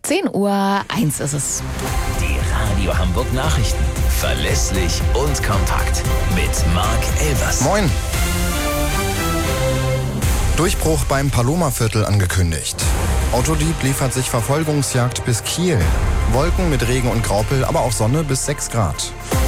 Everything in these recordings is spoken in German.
10:01 ist es. Die Radio Hamburg Nachrichten. Verlässlich und kompakt. Mit Marc Elvers. Moin. Durchbruch beim Paloma-Viertel angekündigt. Autodieb liefert sich Verfolgungsjagd bis Kiel. Wolken mit Regen und Graupel, aber auch Sonne bis 6 Grad.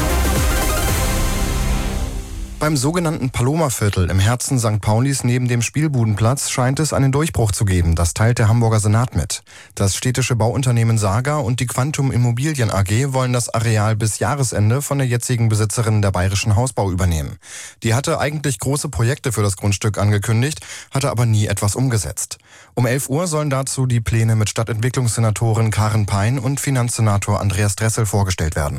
Beim sogenannten Paloma-Viertel im Herzen St. Paulis neben dem Spielbudenplatz scheint es einen Durchbruch zu geben. Das teilt der Hamburger Senat mit. Das städtische Bauunternehmen Saga und die Quantum Immobilien AG wollen das Areal bis Jahresende von der jetzigen Besitzerin der Bayerischen Hausbau übernehmen. Die hatte eigentlich große Projekte für das Grundstück angekündigt, hatte aber nie etwas umgesetzt. Um 11 Uhr sollen dazu die Pläne mit Stadtentwicklungssenatorin Karen Pein und Finanzsenator Andreas Dressel vorgestellt werden.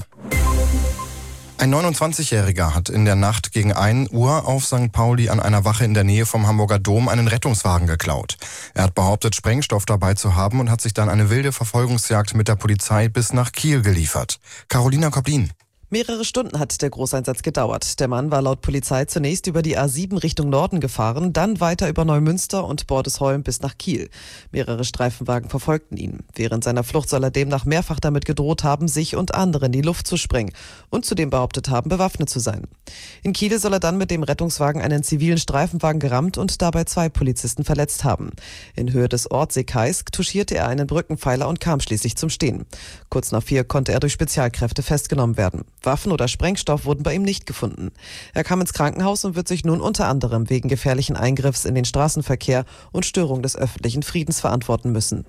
Ein 29-Jähriger hat in der Nacht gegen 1 Uhr auf St. Pauli an einer Wache in der Nähe vom Hamburger Dom einen Rettungswagen geklaut. Er hat behauptet, Sprengstoff dabei zu haben und hat sich dann eine wilde Verfolgungsjagd mit der Polizei bis nach Kiel geliefert. Carolina Koblin. Mehrere Stunden hat der Großeinsatz gedauert. Der Mann war laut Polizei zunächst über die A7 Richtung Norden gefahren, dann weiter über Neumünster und Bordesholm bis nach Kiel. Mehrere Streifenwagen verfolgten ihn. Während seiner Flucht soll er demnach mehrfach damit gedroht haben, sich und andere in die Luft zu sprengen und zudem behauptet haben, bewaffnet zu sein. In Kiel soll er dann mit dem Rettungswagen einen zivilen Streifenwagen gerammt und dabei 2 Polizisten verletzt haben. In Höhe des Ortseekais touchierte er einen Brückenpfeiler und kam schließlich zum Stehen. Kurz nach 4 konnte er durch Spezialkräfte festgenommen werden. Waffen oder Sprengstoff wurden bei ihm nicht gefunden. Er kam ins Krankenhaus und wird sich nun unter anderem wegen gefährlichen Eingriffs in den Straßenverkehr und Störung des öffentlichen Friedens verantworten müssen.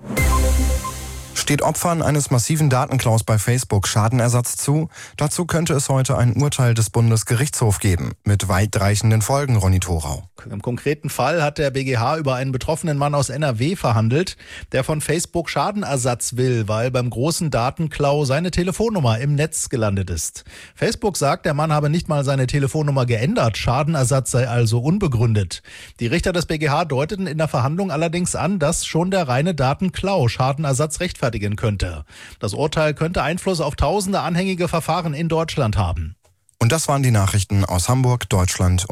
Steht Opfern eines massiven Datenklaus bei Facebook Schadenersatz zu? Dazu könnte es heute ein Urteil des Bundesgerichtshofs geben, mit weitreichenden Folgen, Ronny Thorau. Im konkreten Fall hat der BGH über einen betroffenen Mann aus NRW verhandelt, der von Facebook Schadenersatz will, weil beim großen Datenklau seine Telefonnummer im Netz gelandet ist. Facebook sagt, der Mann habe nicht mal seine Telefonnummer geändert, Schadenersatz sei also unbegründet. Die Richter des BGH deuteten in der Verhandlung allerdings an, dass schon der reine Datenklau Schadenersatz rechtfertigen könnte. Das Urteil könnte Einfluss auf tausende anhängige Verfahren in Deutschland haben. Und das waren die Nachrichten aus Hamburg, Deutschland